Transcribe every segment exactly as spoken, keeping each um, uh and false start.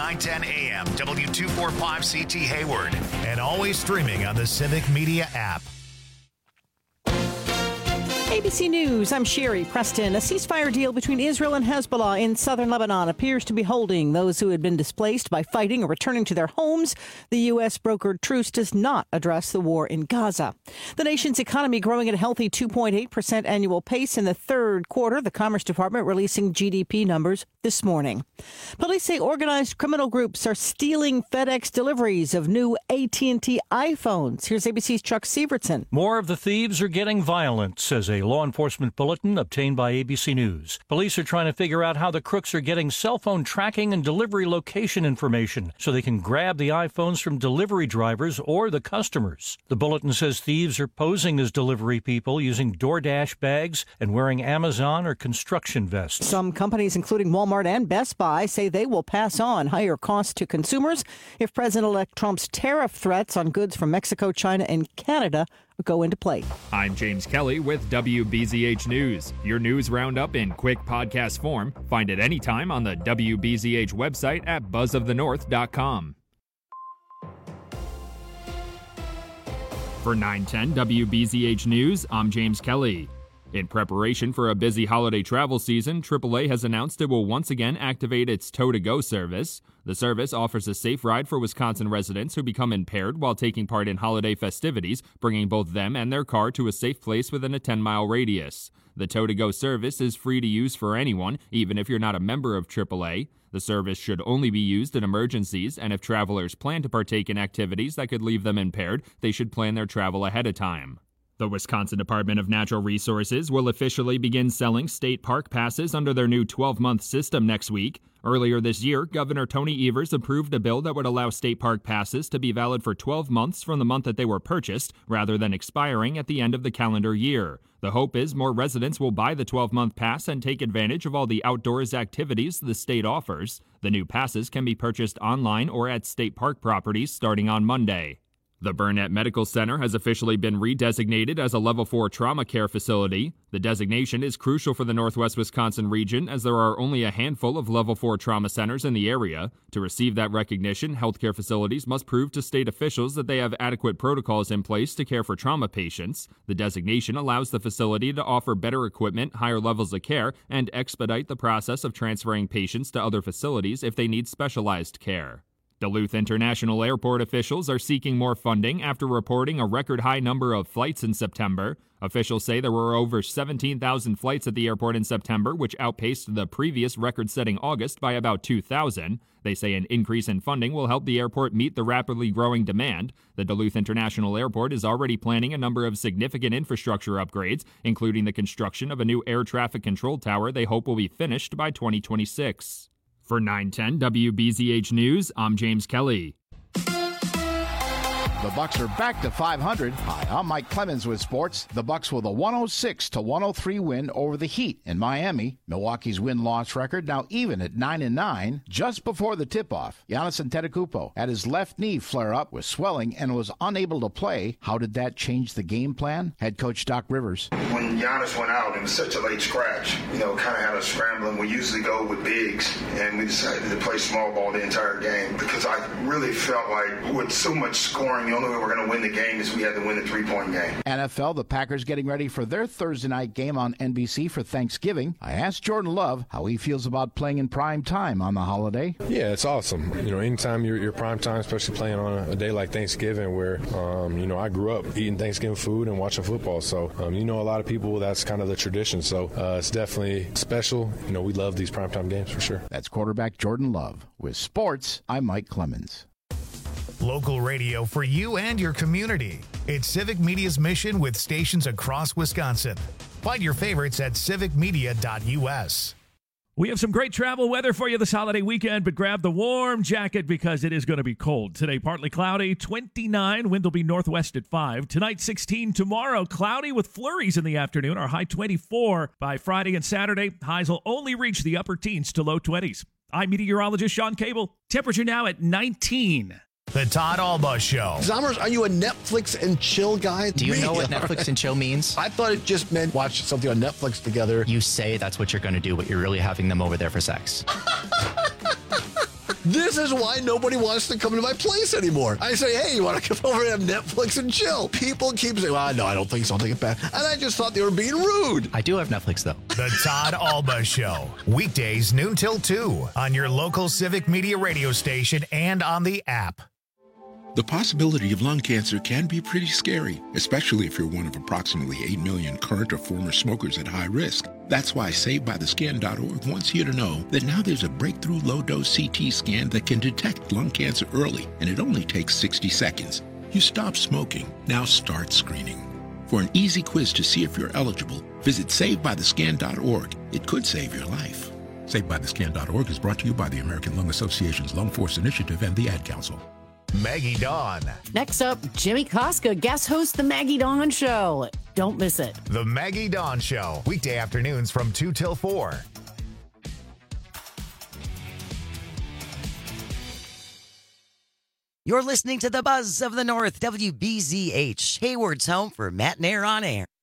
nine ten A M, W two forty-five C T Hayward, and always streaming on the Civic Media app. A B C News, I'm Sherry Preston. A ceasefire deal between Israel and Hezbollah in southern Lebanon appears to be holding. Those who had been displaced by fighting are returning to their homes. The U S brokered truce does not address the war in Gaza. The nation's economy growing at a healthy two point eight percent annual pace in the third quarter. The Commerce Department releasing G D P numbers this morning. Police say organized criminal groups are stealing FedEx deliveries of new A T and T iPhones. Here's A B C's Chuck Sievertson. More of the thieves are getting violent, says a law enforcement bulletin obtained by A B C News. Police are trying to figure out how the crooks are getting cell phone tracking and delivery location information so they can grab the iPhones from delivery drivers or the customers. The bulletin says thieves are posing as delivery people using DoorDash bags and wearing Amazon or construction vests. Some companies, including Walmart and Best Buy, say they will pass on higher costs to consumers if President-elect Trump's tariff threats on goods from Mexico, China, and Canada go into play. I'm James Kelly with W B Z H News. Your news roundup in quick podcast form. Find it anytime on the W B Z H website at buzz of the north dot com. For nine ten W B Z H News, I'm James Kelly. In preparation for a busy holiday travel season, triple A has announced it will once again activate its Tow to Go service. The service offers a safe ride for Wisconsin residents who become impaired while taking part in holiday festivities, bringing both them and their car to a safe place within a ten-mile radius. The Tow to Go service is free to use for anyone, even if you're not a member of triple A. The service should only be used in emergencies, and if travelers plan to partake in activities that could leave them impaired, they should plan their travel ahead of time. The Wisconsin Department of Natural Resources will officially begin selling state park passes under their new twelve-month system next week. Earlier this year, Governor Tony Evers approved a bill that would allow state park passes to be valid for twelve months from the month that they were purchased, rather than expiring at the end of the calendar year. The hope is more residents will buy the twelve-month pass and take advantage of all the outdoors activities the state offers. The new passes can be purchased online or at state park properties starting on Monday. The Burnett Medical Center has officially been redesignated as a level four trauma care facility. The designation is crucial for the Northwest Wisconsin region as there are only a handful of level four trauma centers in the area. To receive that recognition, healthcare facilities must prove to state officials that they have adequate protocols in place to care for trauma patients. The designation allows the facility to offer better equipment, higher levels of care, and expedite the process of transferring patients to other facilities if they need specialized care. Duluth International Airport officials are seeking more funding after reporting a record-high number of flights in September. Officials say there were over seventeen thousand flights at the airport in September, which outpaced the previous record-setting August by about two thousand. They say an increase in funding will help the airport meet the rapidly growing demand. The Duluth International Airport is already planning a number of significant infrastructure upgrades, including the construction of a new air traffic control tower they hope will be finished by twenty twenty-six. For nine ten W B Z H News, I'm James Kelly. The Bucks are back to five hundred. Hi, I'm Mike Clemens with sports. The Bucks with a one oh six to one oh three win over the Heat in Miami. Milwaukee's win-loss record now even at nine and nine. Just before the tip-off, Giannis Antetokounmpo had his left knee flare up with swelling and was unable to play. How did that change the game plan? Head coach Doc Rivers. When Giannis went out, it was such a late scratch. You know, kind of had us scrambling. We usually go with bigs, and we decided to play small ball the entire game because I really felt like with so much scoring, the only way we're going to win the game is we had to win the three-point game. N F L, the Packers getting ready for their Thursday night game on N B C for Thanksgiving. I asked Jordan Love how he feels about playing in prime time on the holiday. Yeah, it's awesome. You know, anytime you're, you're prime time, especially playing on a, a day like Thanksgiving where, um, you know, I grew up eating Thanksgiving food and watching football. So, um, you know, a lot of people, that's kind of the tradition. So uh, it's definitely special. You know, we love these primetime games for sure. That's quarterback Jordan Love. With sports, I'm Mike Clemens. Local radio for you and your community. It's Civic Media's mission with stations across Wisconsin. Find your favorites at civic media dot u s. We have some great travel weather for you this holiday weekend, but grab the warm jacket because it is going to be cold. Today, partly cloudy, twenty-nine. Wind will be northwest at five. Tonight, sixteen. Tomorrow, cloudy with flurries in the afternoon. Our high twenty-four. By Friday and Saturday, highs will only reach the upper teens to low twenties. I'm meteorologist Sean Cable. Temperature now at nineteen. The Todd Alba Show. Zommers, are you a Netflix and chill guy? Do you know what Netflix and chill means? I thought it just meant watch something on Netflix together. You say that's what you're going to do, but you're really having them over there for sex. This is why nobody wants to come to my place anymore. I say, hey, you want to come over and have Netflix and chill? People keep saying, well, no, I don't think so. I'll take it back. And I just thought they were being rude. I do have Netflix, though. The Todd Alba Show. Weekdays noon till two on your local Civic Media radio station and on the app. The possibility of lung cancer can be pretty scary, especially if you're one of approximately eight million current or former smokers at high risk. That's why Saved By The Scan dot org wants you to know that now there's a breakthrough low-dose C T scan that can detect lung cancer early, and it only takes sixty seconds. You stop smoking, now start screening. For an easy quiz to see if you're eligible, visit Saved By The Scan dot org. It could save your life. Saved By The Scan dot org is brought to you by the American Lung Association's Lung Force Initiative and the Ad Council. Maggie Dawn. Next up, Jimmy Koska guest hosts The Maggie Dawn Show. Don't miss it. The Maggie Dawn Show. Weekday afternoons from two till four. You're listening to the Buzz of the North, W B Z H, Hayward's home for Matt and Air on Air.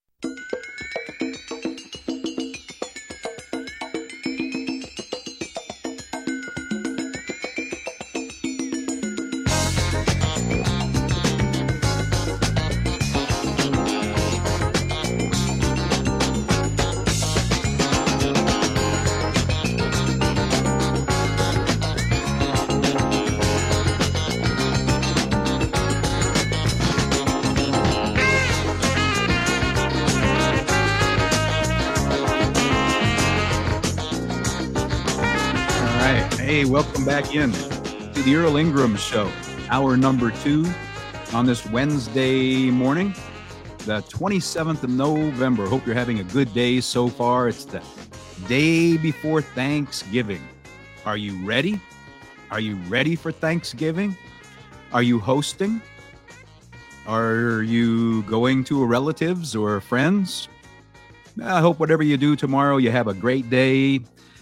Welcome back in to the Earl Ingram Show, hour number two on this Wednesday morning, the twenty-seventh of November. Hope you're having a good day so far. It's the day before Thanksgiving. Are you ready? Are you ready for Thanksgiving? Are you hosting? Are you going to a relatives or friends? I hope whatever you do tomorrow, you have a great day.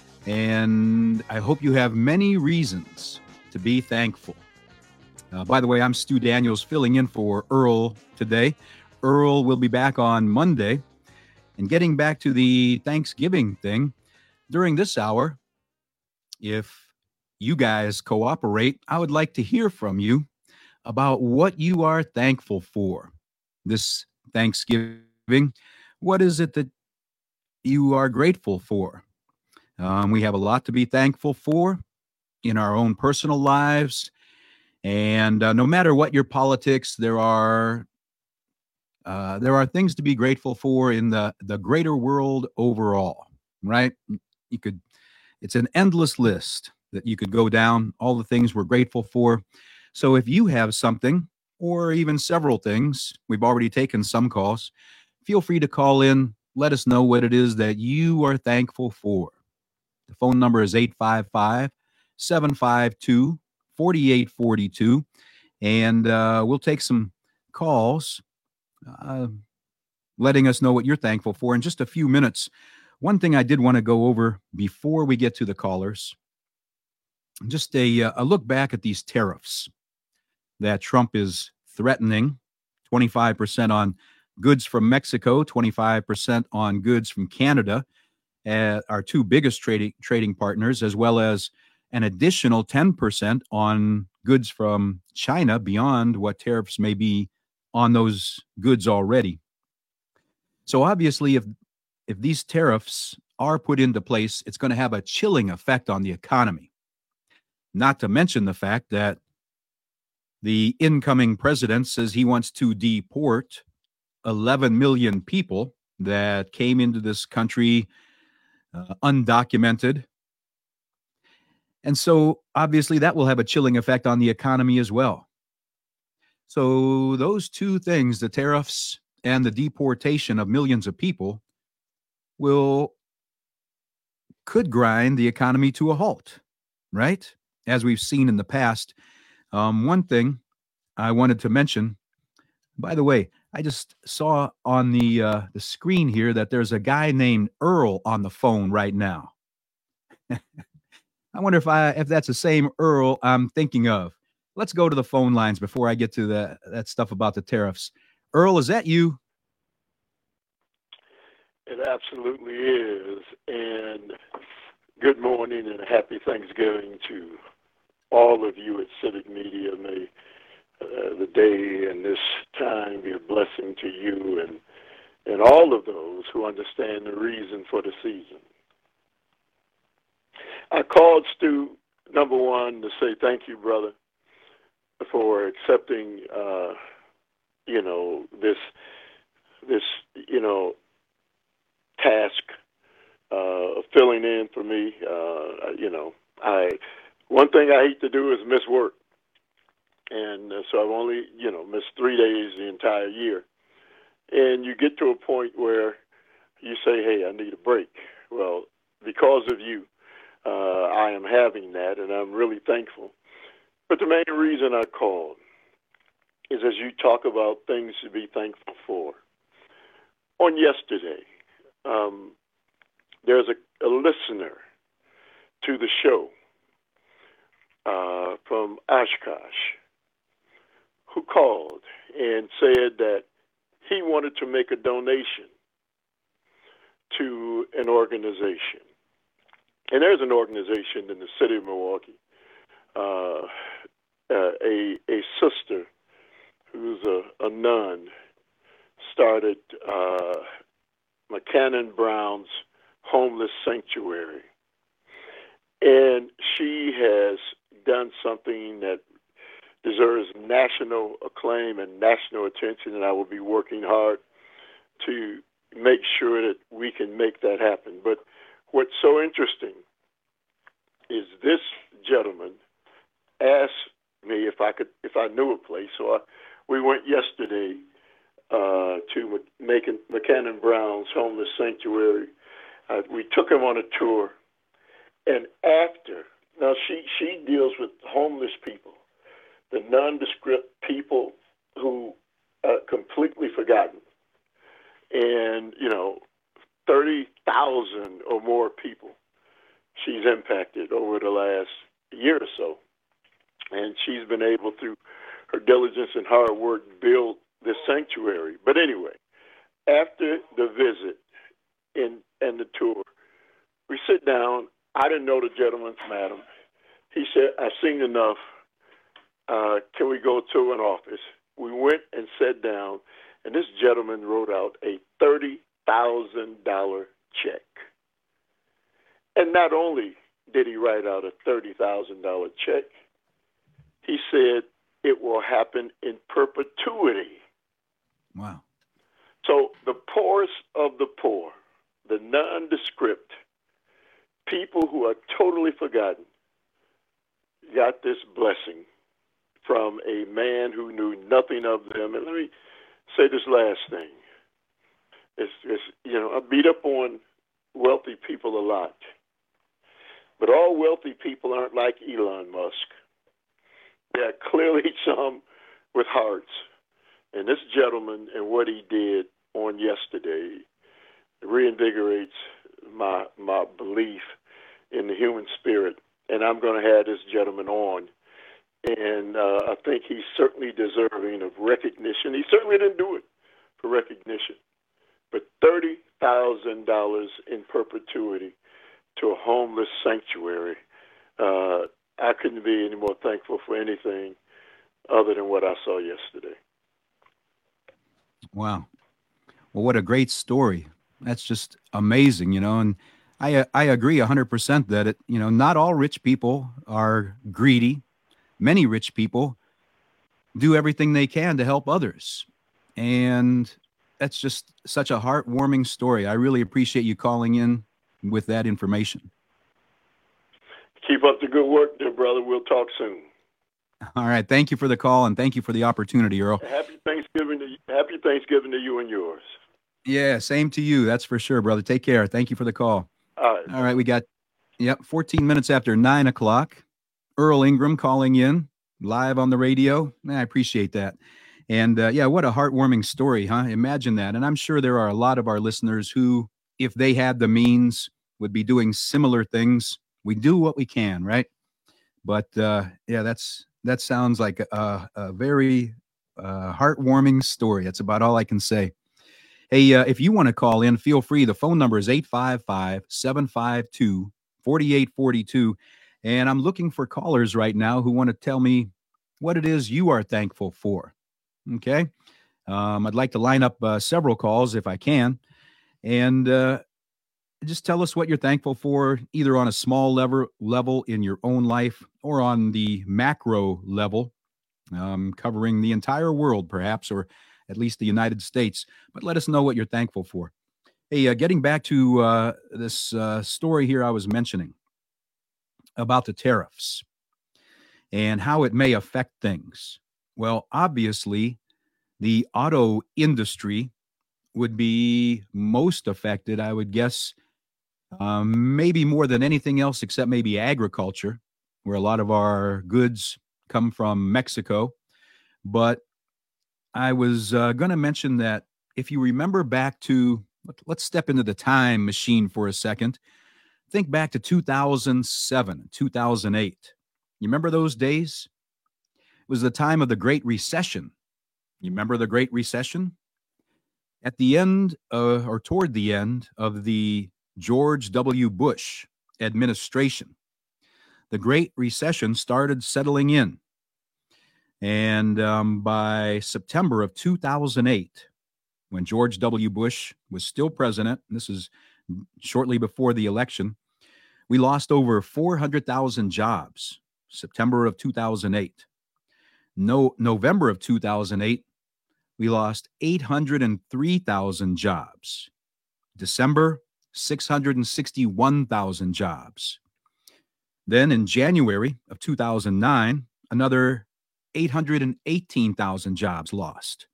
And I hope you have many reasons to be thankful. Uh, by the way, I'm Stu Daniels filling in for Earl today. Earl will be back on Monday. And getting back to the Thanksgiving thing, during this hour, if you guys cooperate, I would like to hear from you about what you are thankful for this Thanksgiving. What is it that you are grateful for? Um, we have a lot to be thankful for in our own personal lives. And uh, no matter what your politics, there are uh, there are things to be grateful for in the, the greater world overall, right? You could, it's an endless list that you could go down, all the things we're grateful for. So if you have something or even several things, we've already taken some calls, feel free to call in. Let us know what it is that you are thankful for. The phone number is eight five five, seven five two, four eight four two, and uh, we'll take some calls, uh, letting us know what you're thankful for in just a few minutes. One thing I did want to go over before we get to the callers, just a, a look back at these tariffs that Trump is threatening, twenty-five percent on goods from Mexico, twenty-five percent on goods from Canada, Uh, our two biggest trading trading partners, as well as an additional ten percent on goods from China beyond what tariffs may be on those goods already. So obviously, if if these tariffs are put into place, it's going to have a chilling effect on the economy. Not to mention the fact that the incoming president says he wants to deport eleven million people that came into this country Uh, undocumented. And so obviously that will have a chilling effect on the economy as well. So those two things, the tariffs and the deportation of millions of people, will could grind the economy to a halt, right? As we've seen in the past. Um, one thing I wanted to mention, by the way, I just saw on the uh, the screen here that there's a guy named Earl on the phone right now. I wonder if I if that's the same Earl I'm thinking of. Let's go to the phone lines before I get to the, that stuff about the tariffs. Earl, is that you? It absolutely is. And good morning and happy Thanksgiving to all of you at Civic Media. May uh, the day and this time be a blessing to you and and all of those who understand the reason for the season. I called Stu, number one, to say thank you, brother, for accepting, uh, you know, this, this, you know, task uh, of filling in for me. Uh, you know, I one thing I hate to do is miss work, and uh, so I've only, you know, missed three days the entire year. And you get to a point where you say, hey, I need a break. Well, because of you, uh, I am having that, and I'm really thankful. But the main reason I called is as you talk about things to be thankful for. On yesterday, um, there's a, a listener to the show uh, from Oshkosh who called and said that he wanted to make a donation to an organization. And there's an organization in the city of Milwaukee, uh, uh, a, a sister who's a, a nun started uh, McCannon Brown's Homeless Sanctuary. And she has done something that deserves national acclaim and national attention, and I will be working hard to make sure that we can make that happen. But what's so interesting is this gentleman asked me if I could, if I knew a place. So I, we went yesterday uh, to Mc, McCannon Brown's Homeless Sanctuary. Uh, we took him on a tour, and after, now she, she deals with homeless people, the nondescript people who are completely forgotten. And, you know, thirty thousand or more people she's impacted over the last year or so. And she's been able, through her diligence and hard work, build this sanctuary. But anyway, after the visit and, and the tour, we sit down. I didn't know the gentleman's madam. He said, I've seen enough. Uh, can we go to an office? We went and sat down, and this gentleman wrote out a thirty thousand dollars check. And not only did he write out a thirty thousand dollars check, he said it will happen in perpetuity. Wow. So the poorest of the poor, the nondescript, people who are totally forgotten, got this blessing from a man who knew nothing of them. And let me say this last thing. It's, it's, you know, I beat up on wealthy people a lot. But all wealthy people aren't like Elon Musk. There are clearly some with hearts. And this gentleman and what he did on yesterday reinvigorates my my belief in the human spirit. And I'm going to have this gentleman on. And uh, I think he's certainly deserving of recognition. He certainly didn't do it for recognition. But thirty thousand dollars in perpetuity to a homeless sanctuary, uh, I couldn't be any more thankful for anything other than what I saw yesterday. Wow. Well, what a great story. That's just amazing, you know, and I I agree one hundred percent that, it, you know, not all rich people are greedy. Many rich people do everything they can to help others. And that's just such a heartwarming story. I really appreciate you calling in with that information. Keep up the good work, dear brother. We'll talk soon. All right. Thank you for the call, and thank you for the opportunity, Earl. Happy Thanksgiving to you. Happy Thanksgiving to you and yours. Yeah, same to you. That's for sure, brother. Take care. Thank you for the call. All right. All right. We got, yep, fourteen minutes after nine o'clock. Earl Ingram calling in live on the radio. I appreciate that. And uh, yeah, what a heartwarming story, huh? Imagine that. And I'm sure there are a lot of our listeners who, if they had the means, would be doing similar things. We do what we can, right? But uh, yeah, that's that sounds like a, a very uh, heartwarming story. That's about all I can say. Hey, uh, if you want to call in, feel free. The phone number is eight five five, seven five two, four eight four two. And I'm looking for callers right now who want to tell me what it is you are thankful for. Okay? Um, I'd like to line up uh, several calls if I can. And uh, just tell us what you're thankful for, either on a small level, level in your own life or on the macro level, um, covering the entire world perhaps, or at least the United States. But let us know what you're thankful for. Hey, uh, getting back to uh, this uh, story here I was mentioning about the tariffs and how it may affect things. Well, obviously, the auto industry would be most affected, I would guess, um, maybe more than anything else except maybe agriculture, where a lot of our goods come from Mexico. But I was uh, going to mention that if you remember back to, let's step into the time machine for a second. Think back to two thousand seven, two thousand eight. You remember those days? It was the time of the Great Recession. You remember the Great Recession? At the end, uh, or toward the end of the George W. Bush administration, the Great Recession started settling in. And um, by September of two thousand eight, when George W. Bush was still president, and this is shortly before the election, we lost over four hundred thousand jobs. September of two thousand eight. No, November of two thousand eight, we lost eight hundred three thousand jobs. December, six hundred sixty-one thousand jobs. Then in January of two thousand nine, another eight hundred eighteen thousand jobs lost.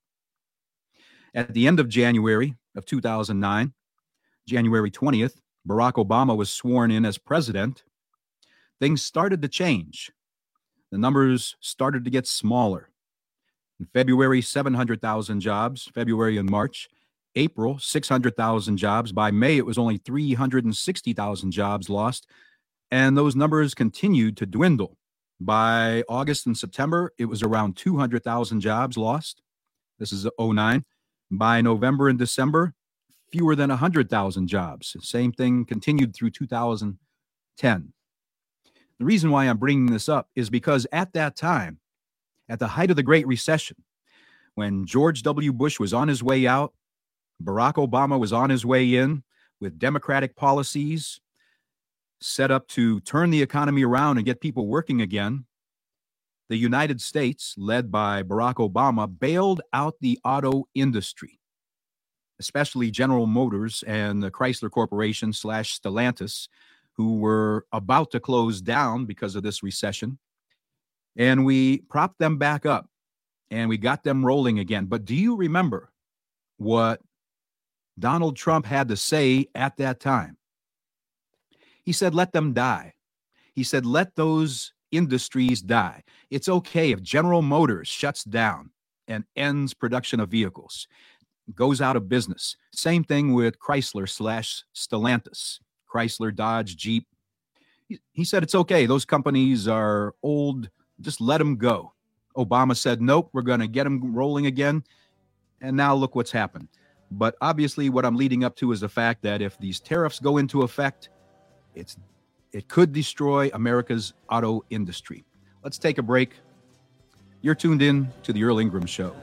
At the end of January of two thousand nine, January twentieth, Barack Obama was sworn in as president. Things started to change. The numbers started to get smaller. In February, seven hundred thousand jobs, February and March. April, six hundred thousand jobs. By May, it was only three hundred sixty thousand jobs lost, and those numbers continued to dwindle. By August and September, it was around two hundred thousand jobs lost. This is oh nine. By November and December, fewer than one hundred thousand jobs. Same thing continued through two thousand ten. The reason why I'm bringing this up is because at that time, at the height of the Great Recession, when George W. Bush was on his way out, Barack Obama was on his way in with democratic policies set up to turn the economy around and get people working again. The United States, led by Barack Obama, bailed out the auto industry, especially General Motors and the Chrysler Corporation slash Stellantis, who were about to close down because of this recession. And we propped them back up and we got them rolling again. But do you remember what Donald Trump had to say at that time? He said, let them die. He said, let those industries die. It's okay if General Motors shuts down and ends production of vehicles, goes out of business. Same thing with Chrysler slash Stellantis, Chrysler, Dodge, Jeep. He, he said, it's okay. Those companies are old. Just let them go. Obama said, nope, we're going to get them rolling again. And now look what's happened. But obviously what I'm leading up to is the fact that if these tariffs go into effect, it's it could destroy America's auto industry. Let's take a break. You're tuned in to the Earl Ingram Show.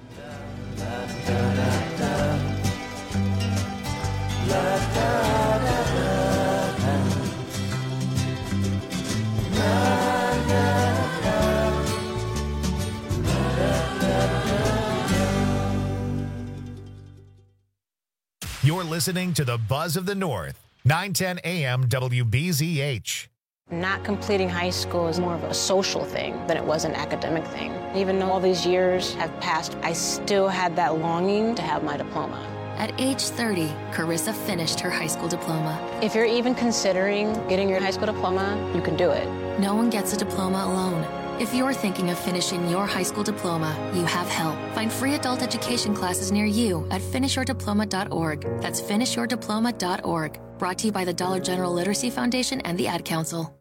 You're listening to the Buzz of the North, nine ten A M W B Z H. Not completing high school is more of a social thing than it was an academic thing. Even though all these years have passed, I still had that longing to have my diploma. At age thirty, Carissa finished her high school diploma. If you're even considering getting your high school diploma, you can do it. No one gets a diploma alone. If you're thinking of finishing your high school diploma, you have help. Find free adult education classes near you at finish your diploma dot org. That's finish your diploma dot org. Brought to you by the Dollar General Literacy Foundation and the Ad Council.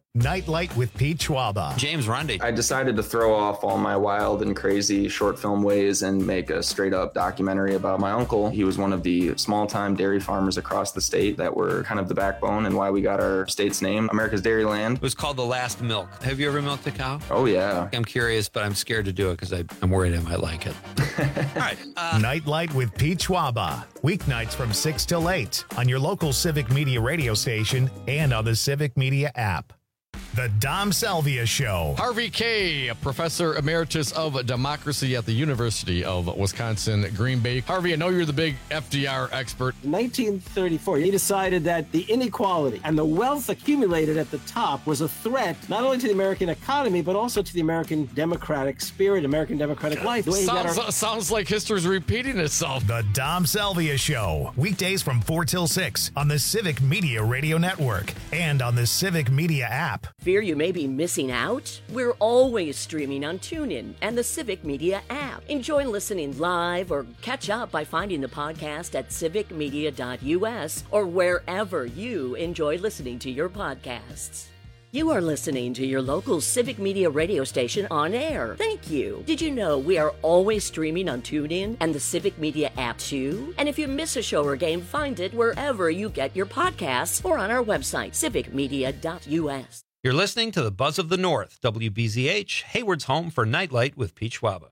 Nightlight with Pete Schwaba. James Rundy. I decided to throw off all my wild and crazy short film ways and make a straight up documentary about my uncle. He was one of the small time dairy farmers across the state that were kind of the backbone and why we got our state's name, America's Dairyland. It was called The Last Milk. Have you ever milked a cow? Oh, yeah. I'm curious, but I'm scared to do it because I'm worried I might like it. All right. Uh, Nightlight with Pete Schwaba. Weeknights from six till eight on your local Civic Media radio station and on the Civic Media app. The Dom Salvia Show. Harvey Kaye, a professor emeritus of democracy at the University of Wisconsin, Green Bay. Harvey, I know you're the big F D R expert. In nineteen thirty-four, he decided that the inequality and the wealth accumulated at the top was a threat not only to the American economy, but also to the American democratic spirit, American democratic life. The way he got Sounds, our- sounds like history's repeating itself. The Dom Salvia Show. Weekdays from four till six on the Civic Media Radio Network and on the Civic Media app. Fear you may be missing out? We're always streaming on TuneIn and the Civic Media app. Enjoy listening live or catch up by finding the podcast at civic media dot u s or wherever you enjoy listening to your podcasts. You are listening to your local Civic Media radio station on air. Thank you. Did you know we are always streaming on TuneIn and the Civic Media app too? And if you miss a show or game, find it wherever you get your podcasts or on our website, civic media dot u s. You're listening to the Buzz of the North, W B Z H, Hayward's home for Nightlight with Pete Schwaba.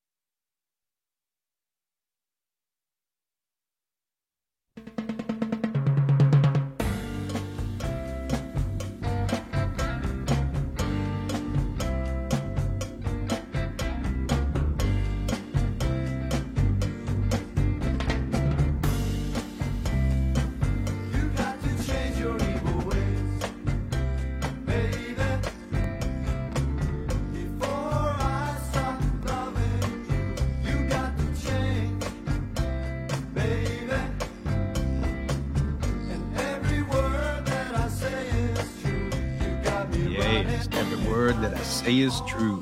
Say is true.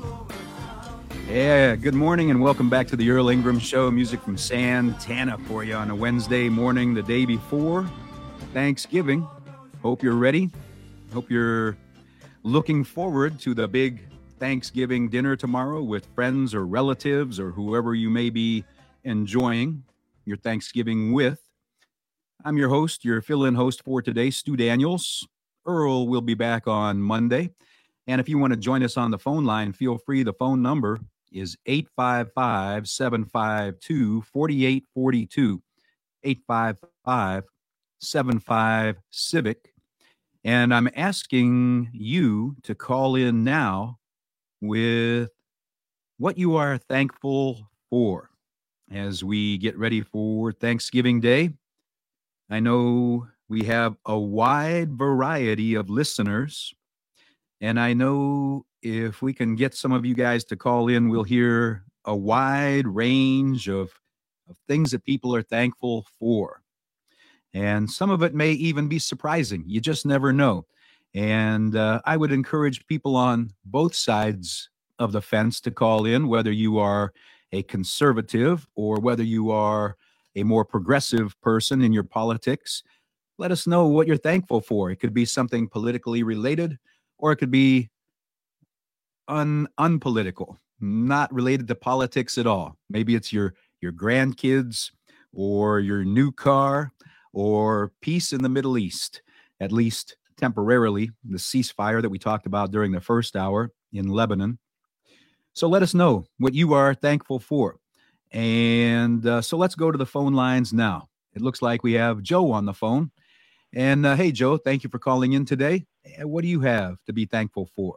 Yeah, good morning and welcome back to the Earl Ingram Show. Music from Santana for you on a Wednesday morning, the day before Thanksgiving. Hope you're ready. Hope you're looking forward to the big Thanksgiving dinner tomorrow with friends or relatives or whoever you may be enjoying your Thanksgiving with. I'm your host, your fill-in host for today, Stu Daniels. Earl will be back on Monday. And if you want to join us on the phone line, feel free. The phone number is eight five five, seven five two, four eight four two, eight five five, seven five, CIVIC. And I'm asking you to call in now with what you are thankful for as we get ready for Thanksgiving Day. I know we have a wide variety of listeners. And I know if we can get some of you guys to call in, we'll hear a wide range of, of things that people are thankful for. And some of it may even be surprising. You just never know. And uh, I would encourage people on both sides of the fence to call in, whether you are a conservative or whether you are a more progressive person in your politics. Let us know what you're thankful for. It could be something politically related, or it could be un, unpolitical, not related to politics at all. Maybe it's your, your grandkids or your new car or peace in the Middle East, at least temporarily, the ceasefire that we talked about during the first hour in Lebanon. So let us know what you are thankful for. And uh, so let's go to the phone lines now. It looks like we have Joe on the phone. And uh, hey, Joe, thank you for calling in today. What do you have to be thankful for?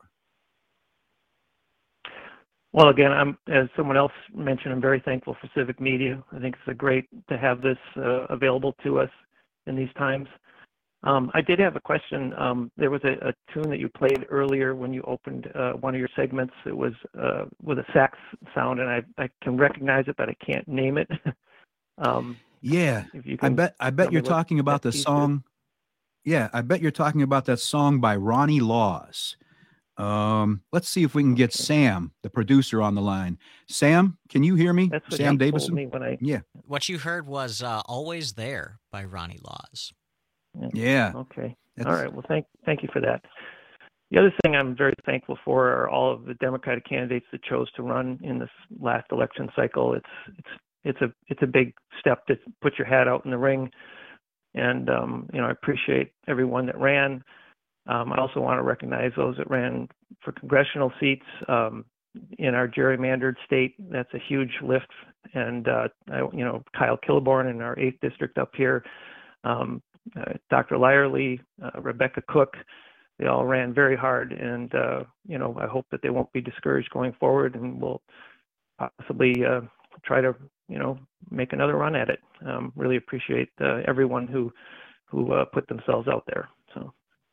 Well, again, I'm, as someone else mentioned, I'm very thankful for Civic Media. I think it's a great to have this uh, available to us in these times. Um, I did have a question. Um, there was a, a tune that you played earlier when you opened uh, one of your segments. It was uh, with a sax sound, and I, I can recognize it, but I can't name it. um, yeah, I bet I bet you're talking about the song. Yeah, I bet you're talking about that song by Ronnie Laws. Um, let's see if we can get Sam, the producer, on the line. Sam, can you hear me? That's what Sam he Davison? told me when I... Yeah. What you heard was uh, Always There by Ronnie Laws. Yeah. Okay. That's... All right. Well, thank thank you for that. The other thing I'm very thankful for are all of the Democratic candidates that chose to run in this last election cycle. It's it's it's a it's a big step to put your hat out in the ring, and um, you know I appreciate everyone that ran. Um, I also want to recognize those that ran for congressional seats um, in our gerrymandered state. That's a huge lift, and uh, I, you know Kyle Kilborn in our eighth district up here, um, uh, Doctor Lyerly, uh, Rebecca Cook. They all ran very hard, and uh, you know I hope that they won't be discouraged going forward, and will possibly uh, try to you know make another run at it. Um, really appreciate uh, everyone who who uh, put themselves out there. So,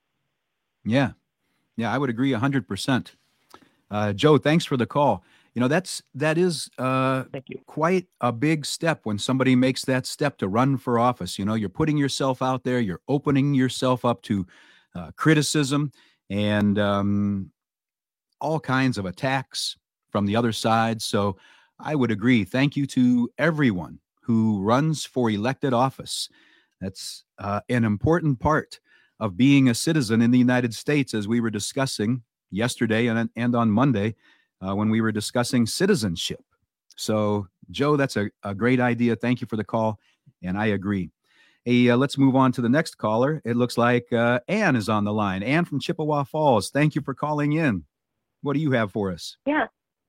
yeah, yeah, I would agree a hundred percent. Joe, thanks for the call. You know that's that is uh, Thank you. quite a big step when somebody makes that step to run for office. You know, you're putting yourself out there, you're opening yourself up to Uh, criticism and um, all kinds of attacks from the other side. So I would agree. Thank you to everyone who runs for elected office. That's uh, an important part of being a citizen in the United States, as we were discussing yesterday and, and on Monday uh, when we were discussing citizenship. So, Joe, that's a, a great idea. Thank you for the call, and I agree. Hey, uh, let's move on to the next caller. It looks like uh, Ann is on the line. Ann from Chippewa Falls. Thank you for calling in. What do you have for us? Yes.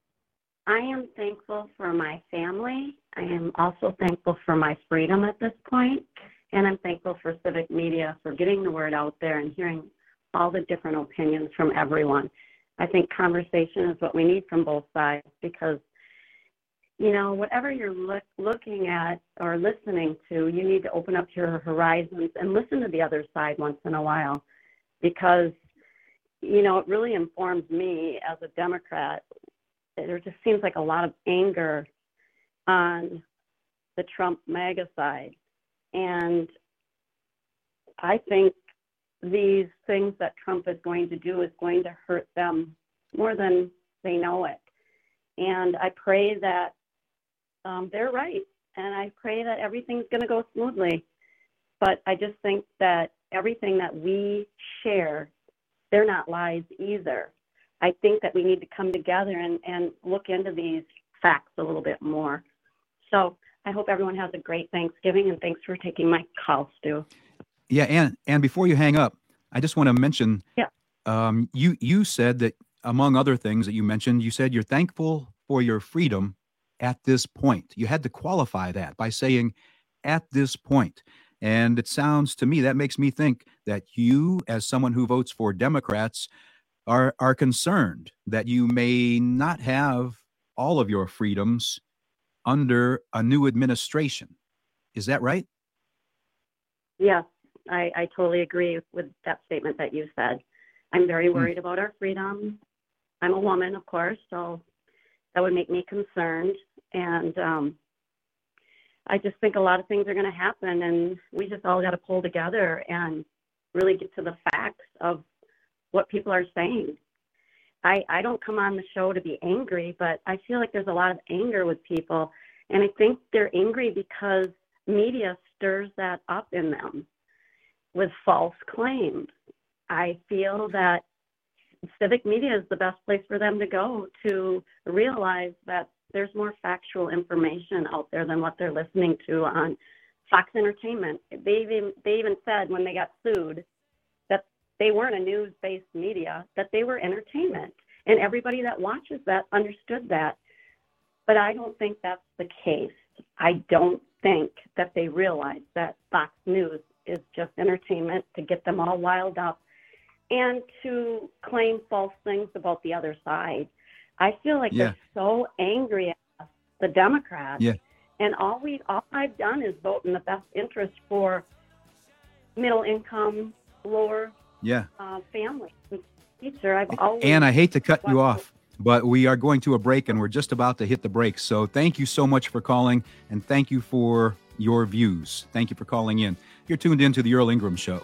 I am thankful for my family. I am also thankful for my freedom at this point. And I'm thankful for civic media for getting the word out there and hearing all the different opinions from everyone. I think conversation is what we need from both sides because you know, whatever you're look, looking at or listening to, you need to open up your horizons and listen to the other side once in a while because, you know, it really informs me as a Democrat. There just seems like a lot of anger on the Trump MAGA side. And I think these things that Trump is going to do is going to hurt them more than they know it. And I pray that Um, they're right, and I pray that everything's going to go smoothly. But I just think that everything that we share, they're not lies either. I think that we need to come together and, and look into these facts a little bit more. So I hope everyone has a great Thanksgiving, and thanks for taking my call, Stu. Yeah, and and before you hang up, I just want to mention, yeah. um, you you said that, among other things that you mentioned, you said you're thankful for your freedom at this point. You had to qualify that by saying at this point. And it sounds to me, that makes me think that you, as someone who votes for Democrats, are, are concerned that you may not have all of your freedoms under a new administration. Is that right? Yes, I, I totally agree with that statement that you said. I'm very worried mm. about our freedom. I'm a woman, of course, so that would make me concerned. And um, I just think a lot of things are going to happen, and we just all got to pull together and really get to the facts of what people are saying. I, I don't come on the show to be angry, but I feel like there's a lot of anger with people, and I think they're angry because media stirs that up in them with false claims. I feel that civic media is the best place for them to go to realize that there's more factual information out there than what they're listening to on Fox Entertainment. They even, they even said when they got sued that they weren't a news-based media, that they were entertainment. And everybody that watches that understood that. But I don't think that's the case. I don't think that they realize that Fox News is just entertainment to get them all wild up and to claim false things about the other side. I feel like yeah. they're so angry at us, the Democrats. Yeah. And all we, all I've done is vote in the best interest for middle income, lower yeah. uh, families. Teacher, I've always. Ann, I hate to cut you off, but we are going to a break, and we're just about to hit the break. So thank you so much for calling, and thank you for your views. Thank you for calling in. You're tuned in to the Earl Ingram Show.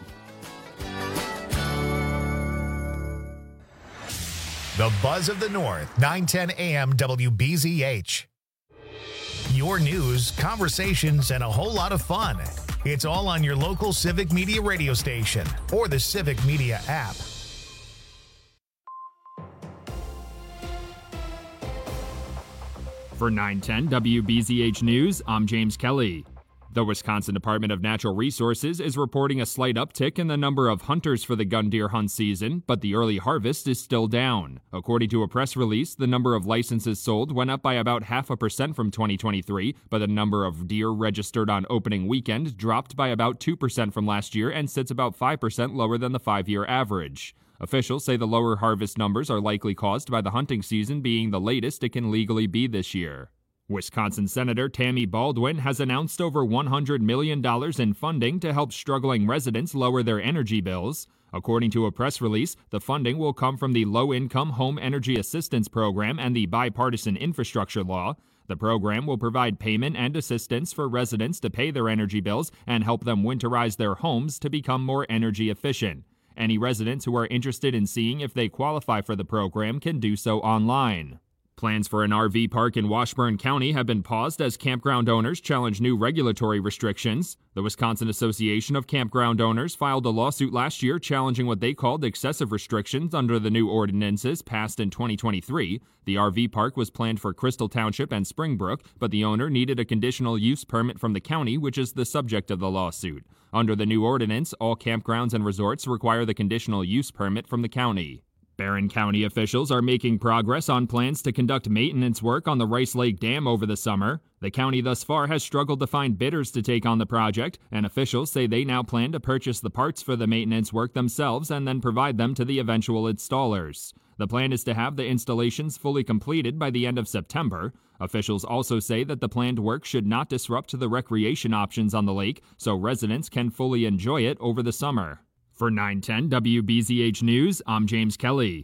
The Buzz of the North, nine ten A M W B Z H. Your news, conversations, and a whole lot of fun. It's all on your local Civic Media radio station or the Civic Media app. For nine ten W B Z H News, I'm James Kelly. The Wisconsin Department of Natural Resources is reporting a slight uptick in the number of hunters for the gun deer hunt season, but the early harvest is still down. According to a press release, the number of licenses sold went up by about half a percent from twenty twenty-three, but the number of deer registered on opening weekend dropped by about two percent from last year and sits about five percent lower than the five-year average. Officials say the lower harvest numbers are likely caused by the hunting season being the latest it can legally be this year. Wisconsin Senator Tammy Baldwin has announced over one hundred million dollars in funding to help struggling residents lower their energy bills. According to a press release, the funding will come from the Low-Income Home Energy Assistance Program and the Bipartisan Infrastructure Law. The program will provide payment and assistance for residents to pay their energy bills and help them winterize their homes to become more energy efficient. Any residents who are interested in seeing if they qualify for the program can do so online. Plans for an R V park in Washburn County have been paused as campground owners challenge new regulatory restrictions. The Wisconsin Association of Campground Owners filed a lawsuit last year challenging what they called excessive restrictions under the new ordinances passed in twenty twenty-three. The R V park was planned for Crystal Township and Springbrook, but the owner needed a conditional use permit from the county, which is the subject of the lawsuit. Under the new ordinance, all campgrounds and resorts require the conditional use permit from the county. Barron County officials are making progress on plans to conduct maintenance work on the Rice Lake Dam over the summer. The county thus far has struggled to find bidders to take on the project, and officials say they now plan to purchase the parts for the maintenance work themselves and then provide them to the eventual installers. The plan is to have the installations fully completed by the end of September. Officials also say that the planned work should not disrupt the recreation options on the lake, so residents can fully enjoy it over the summer. For nine ten W B Z H News, I'm James Kelly.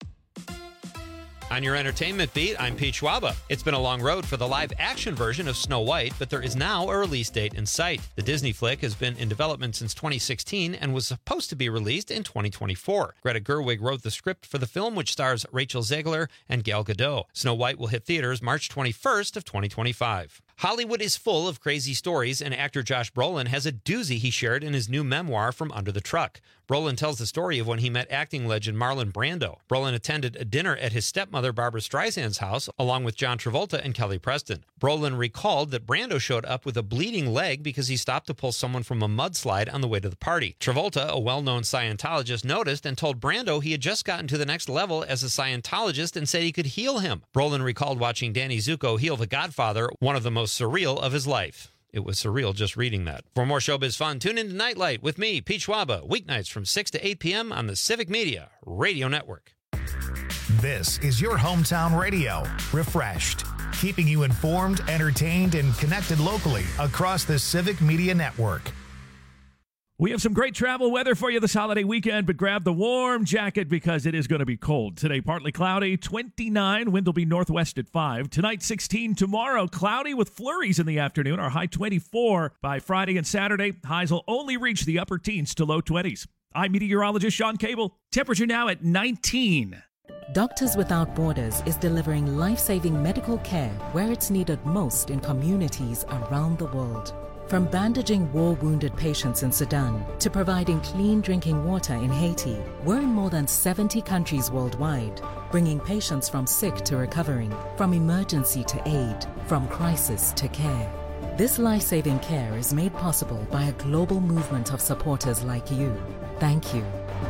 On your entertainment beat, I'm Pete Schwaba. It's been a long road for the live-action version of Snow White, but there is now a release date in sight. The Disney flick has been in development since twenty sixteen and was supposed to be released in twenty twenty-four. Greta Gerwig wrote the script for the film, which stars Rachel Zegler and Gal Gadot. Snow White will hit theaters March twenty-first of twenty twenty-five. Hollywood is full of crazy stories, and actor Josh Brolin has a doozy he shared in his new memoir, From Under the Truck. Brolin tells the story of when he met acting legend Marlon Brando. Brolin attended a dinner at his stepmother Barbra Streisand's house, along with John Travolta and Kelly Preston. Brolin recalled that Brando showed up with a bleeding leg because he stopped to pull someone from a mudslide on the way to the party. Travolta, a well-known Scientologist, noticed and told Brando he had just gotten to the next level as a Scientologist and said he could heal him. Brolin recalled watching Danny Zuko heal The Godfather, one of the most surreal of his life. It was surreal just reading that. For more showbiz fun, tune in to Nightlight with me, Pete Schwaba, weeknights from six to eight p.m. on the Civic Media Radio Network. This is your hometown radio, refreshed, keeping you informed, entertained, and connected locally across the Civic Media Network. We have some great travel weather for you this holiday weekend, but grab the warm jacket because it is going to be cold. Today, partly cloudy, twenty-nine. Wind will be northwest at five. Tonight, sixteen. Tomorrow, cloudy with flurries in the afternoon. Our high twenty-four. By Friday and Saturday, highs will only reach the upper teens to low twenties. I'm meteorologist Sean Cable. Temperature now at nineteen. Doctors Without Borders is delivering life-saving medical care where it's needed most in communities around the world. From bandaging war-wounded patients in Sudan to providing clean drinking water in Haiti, we're in more than seventy countries worldwide, bringing patients from sick to recovering, from emergency to aid, from crisis to care. This life-saving care is made possible by a global movement of supporters like you. Thank you.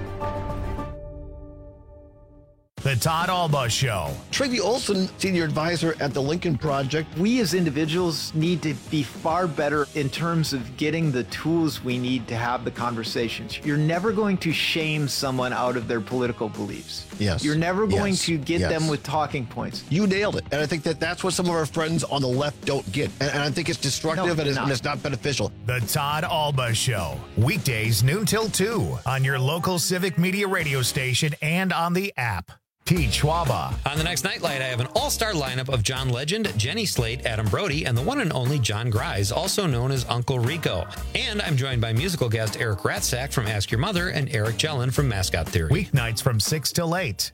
The Todd Alba Show. Tracy Olson, Senior Advisor at the Lincoln Project. We as individuals need to be far better in terms of getting the tools we need to have the conversations. You're never going to shame someone out of their political beliefs. Yes. You're never going yes. to get yes. them with talking points. You nailed it. And I think that that's what some of our friends on the left don't get. And, and I think it's destructive no, and, it's, and it's not beneficial. The Todd Alba Show. Weekdays noon till two on your local Civic Media radio station and on the app. Pete Schwaba. On the next Nightlight, I have an all-star lineup of John Legend, Jenny Slate, Adam Brody, and the one and only John Grise, also known as Uncle Rico. And I'm joined by musical guest Eric Ratzak from Ask Your Mother and Eric Jellin from Mascot Theory. Weeknights from six till eight.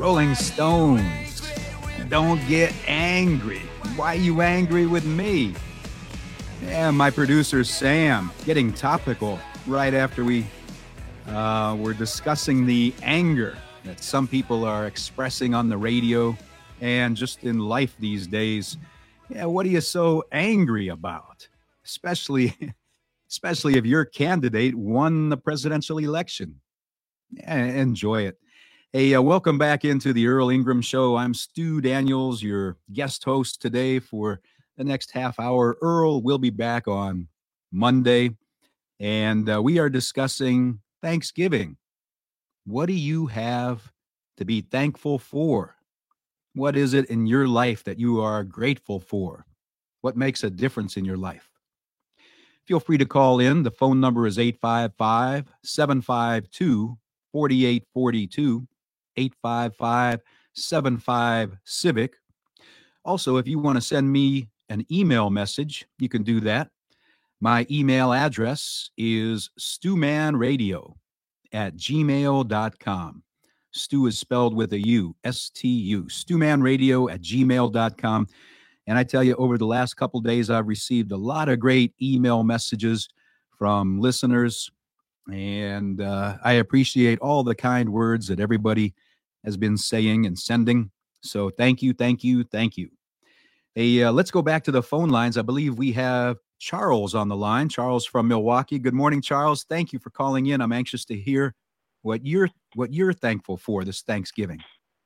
Rolling Stones. Don't get angry. Why you angry with me? Yeah, my producer Sam getting topical right after we uh, were discussing the anger that some people are expressing on the radio and just in life these days. Yeah, what are you so angry about? Especially, especially if your candidate won the presidential election. Yeah, enjoy it. Hey, uh, welcome back into the Earl Ingram Show. I'm Stu Daniels, your guest host today for the next half hour. Earl will be back on Monday, and uh, we are discussing Thanksgiving. What do you have to be thankful for? What is it in your life that you are grateful for? What makes a difference in your life? Feel free to call in. The phone number is eight five five, seven five two, four eight four two, eight five five, seven five, CIVIC. Also, if you want to send me an email message, you can do that. My email address is stewmanradio at gmail dot com. Stu is spelled with a U, S T U, stewmanradio at gmail dot com. And I tell you, over the last couple days, I've received a lot of great email messages from listeners, and uh, I appreciate all the kind words that everybody has been saying and sending. So thank you, thank you, thank you. Hey, uh, let's go back to the phone lines. I believe we have Charles on the line. Charles from Milwaukee. Good morning, Charles. Thank you for calling in. I'm anxious to hear what you're what you're thankful for this Thanksgiving.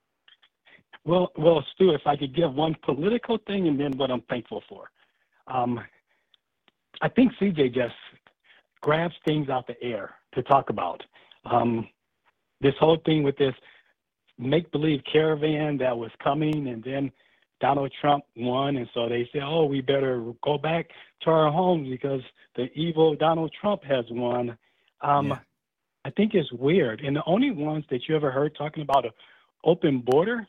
Well, well, Stu, if I could give one political thing and then what I'm thankful for. Um, I think C J just grabs things out the air to talk about. Um, this whole thing with this make-believe caravan that was coming, and then Donald Trump won, and so they said, oh, we better go back to our homes because the evil Donald Trump has won. Um, yeah. I think it's weird. And the only ones that you ever heard talking about an open border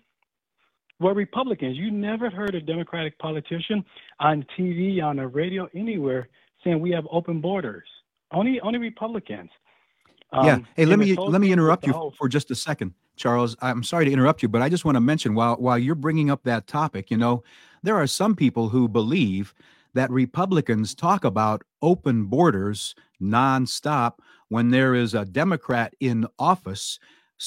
were Republicans. You never heard a Democratic politician on T V, on the radio, anywhere saying we have open borders. Only only Republicans. Um, yeah. Hey, let me let me interrupt you for, for just a second, Charles. I'm sorry to interrupt you, but I just want to mention while while you're bringing up that topic, you know, there are some people who believe that Republicans talk about open borders nonstop when there is a Democrat in office,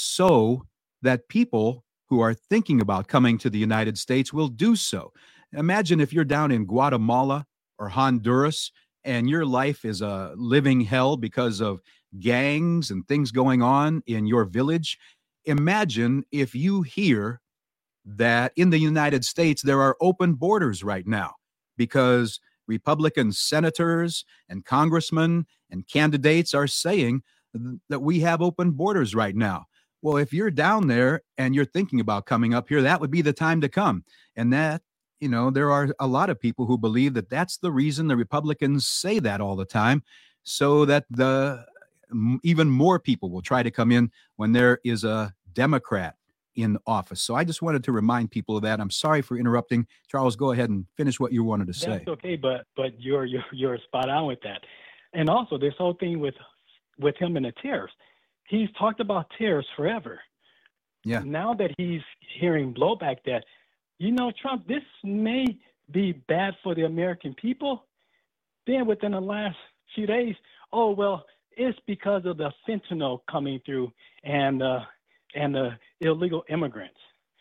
so that people who are thinking about coming to the United States will do so. Imagine if you're down in Guatemala or Honduras and your life is a living hell because of gangs and things going on in your village. Imagine if you hear that in the United States there are open borders right now because Republican senators and congressmen and candidates are saying that we have open borders right now. Well, if you're down there and you're thinking about coming up here, that would be the time to come. And that, you know, there are a lot of people who believe that that's the reason the Republicans say that all the time, so that the even more people will try to come in when there is a Democrat in office. So I just wanted to remind people of that. I'm sorry for interrupting. Charles, go ahead and finish what you wanted to say. That's okay, but but you're you're you're spot on with that. And also this whole thing with with him and the tariffs. He's talked about tariffs forever. Yeah. Now that he's hearing blowback that, you know, Trump, this may be bad for the American people. Then within the last few days, oh, well, it's because of the fentanyl coming through and uh, and the illegal immigrants.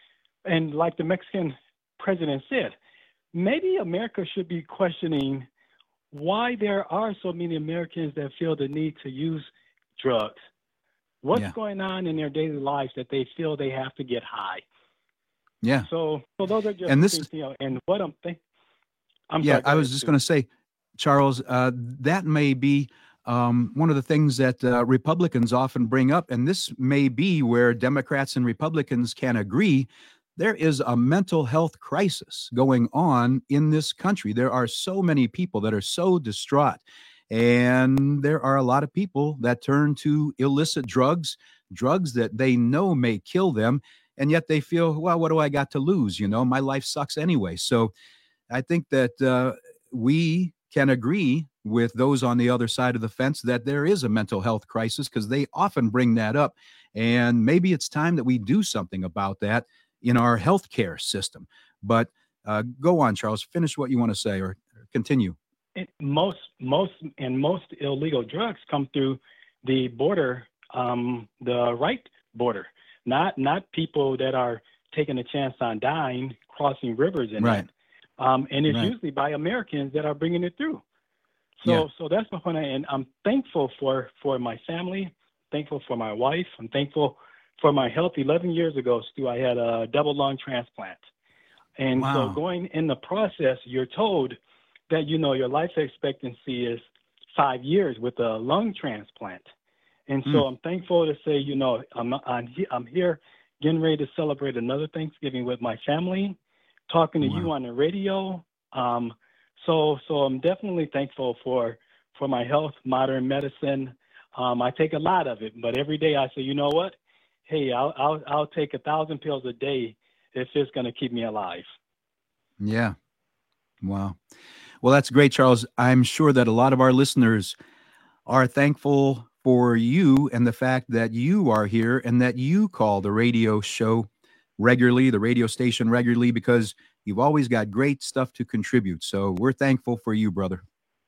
And like the Mexican president said, maybe America should be questioning why there are so many Americans that feel the need to use drugs. What's yeah. going on in their daily lives that they feel they have to get high? Yeah. So, so those are just and this, things, you know, and what I'm thinking. I'm yeah, sorry, I was just going to say, Charles, uh, that may be um, one of the things that uh, Republicans often bring up, and this may be where Democrats and Republicans can agree. There is a mental health crisis going on in this country. There are so many people that are so distraught. And there are a lot of people that turn to illicit drugs, drugs that they know may kill them. And yet they feel, well, what do I got to lose? You know, my life sucks anyway. So I think that uh, we can agree with those on the other side of the fence that there is a mental health crisis, because they often bring that up. And maybe it's time that we do something about that in our healthcare system. But uh, go on, Charles, finish what you want to say, or, or continue. It, most, most, and most illegal drugs come through the border, um, the right border, not, not people that are taking a chance on dying, crossing rivers and right. that. Um, and it's right. usually by Americans that are bringing it through. So, yeah. so that's my point. And I'm thankful for, for my family, thankful for my wife. I'm thankful for my health. eleven years ago, Stu, I had a double lung transplant. And wow. so going in the process, you're told that, you know, your life expectancy is five years with a lung transplant. And so mm. I'm thankful to say, you know, I'm, I'm, I'm here getting ready to celebrate another Thanksgiving with my family, talking to wow. you on the radio. Um, so, so I'm definitely thankful for, for my health, modern medicine. Um, I take a lot of it, but every day I say, you know what? Hey, I'll, I'll, I'll take a thousand pills a day if it's going to keep me alive. Yeah. Wow. Well, that's great, Charles. I'm sure that a lot of our listeners are thankful for you and the fact that you are here and that you call the radio show regularly, the radio station regularly, because you've always got great stuff to contribute. So we're thankful for you, brother.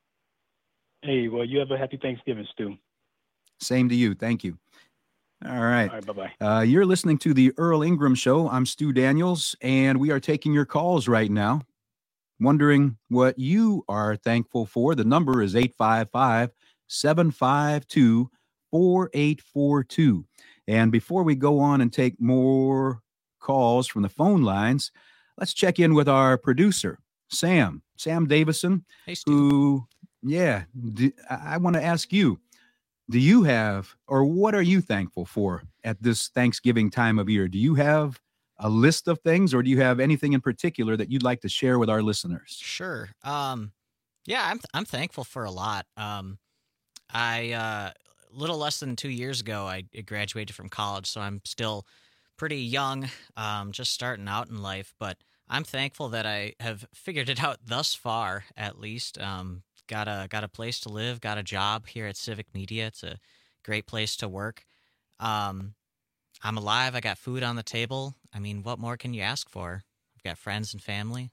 Hey, well, you have a happy Thanksgiving, Stu. Same to you. Thank you. All right. All right, bye-bye. Uh, you're listening to the Earl Ingram Show. I'm Stu Daniels, and we are taking your calls right now, wondering what you are thankful for. The number is eight five five, seven five two, four eight four two. And before we go on and take more calls from the phone lines, let's check in with our producer, Sam, Sam Davison, hey, Steve. who, yeah, d- I want to ask you, do you have, or what are you thankful for at this Thanksgiving time of year? Do you have a list of things, or do you have anything in particular that you'd like to share with our listeners? Sure. Um, yeah, I'm I'm thankful for a lot. Um, I uh, a little less than two years ago, I graduated from college, so I'm still pretty young, um, just starting out in life. But I'm thankful that I have figured it out thus far, at least. Um, got a got a place to live, got a job here at Civic Media. It's a great place to work. Um, I'm alive. I got food on the table. I mean, what more can you ask for? I've got friends and family.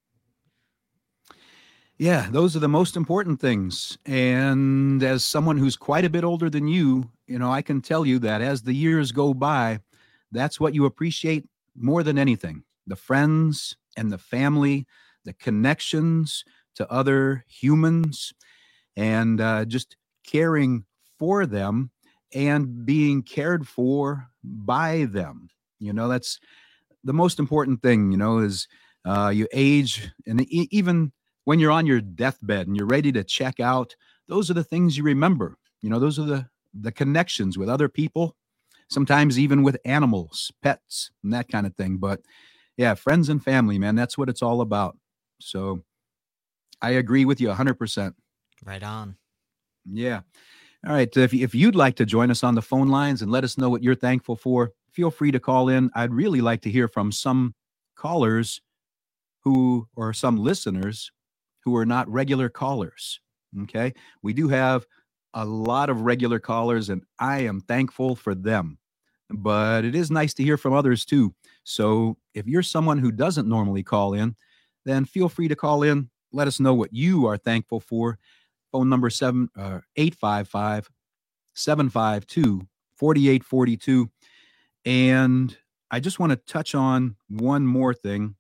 Yeah, those are the most important things. And as someone who's quite a bit older than you, you know, I can tell you that as the years go by, that's what you appreciate more than anything. The friends and the family, the connections to other humans, and uh, just caring for them and being cared for by them. You know, that's the most important thing, you know, is uh, you age, and e- even when you're on your deathbed and you're ready to check out, those are the things you remember. You know, those are the, the connections with other people, sometimes even with animals, pets, and that kind of thing. But yeah, friends and family, man, that's what it's all about. So I agree with you one hundred percent. Right on. Yeah. All right. If, if you'd like to join us on the phone lines and let us know what you're thankful for, feel free to call in. I'd really like to hear from some callers who, or some listeners who are not regular callers. Okay. We do have a lot of regular callers, and I am thankful for them. But it is nice to hear from others too. So if you're someone who doesn't normally call in, then feel free to call in. Let us know what you are thankful for. Phone number seven uh, eight five five, seven five two, four eight four two. And I just want to touch on one more thing